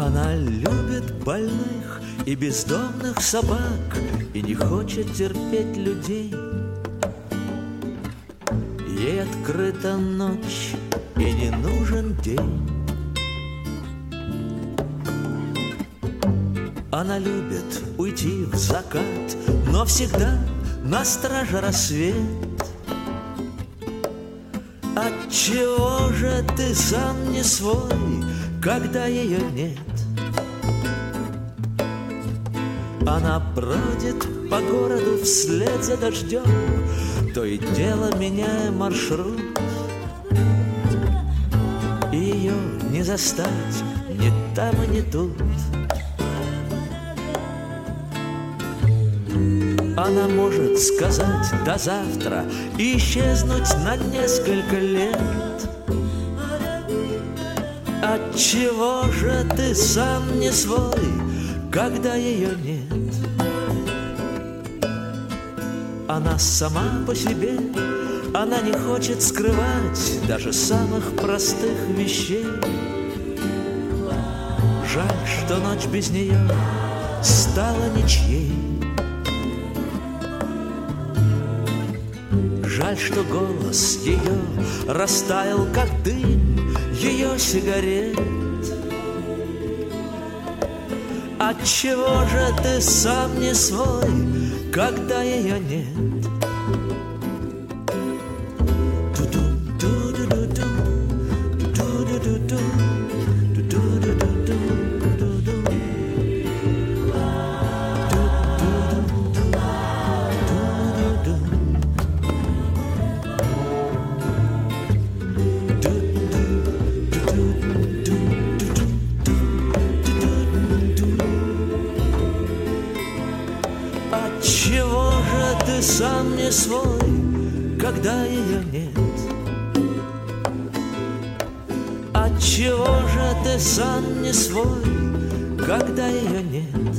Она любит больных и бездомных собак и не хочет терпеть людей. Ей открыта ночь и не нужен день. Она любит уйти в закат, но всегда на страже рассвет. Отчего же ты сам не свой, когда ее нет? Она бродит по городу вслед за дождем, то и дело меняя маршрут. И ее не застать ни там и ни тут. Она может сказать до завтра и исчезнуть на несколько лет. Отчего же ты сам не свой, когда ее нет? Она сама по себе, она не хочет скрывать даже самых простых вещей. Жаль, что ночь без нее стала ничьей. Жаль, что голос ее растаял, как дым ее сигарет. Отчего же ты сам не свой, когда ее нет? Отчего же ты сам не свой, когда ее нет? Отчего же ты сам не свой, когда ее нет?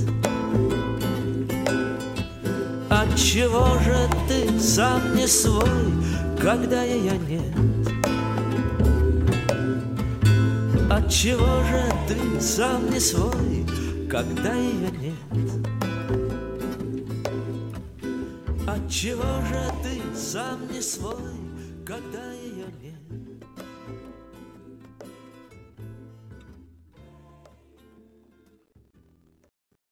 Отчего же ты сам не свой, когда ее нет? Отчего же ты сам не свой, когда ее нет? Отчего же ты сам не свой, когда ее нет?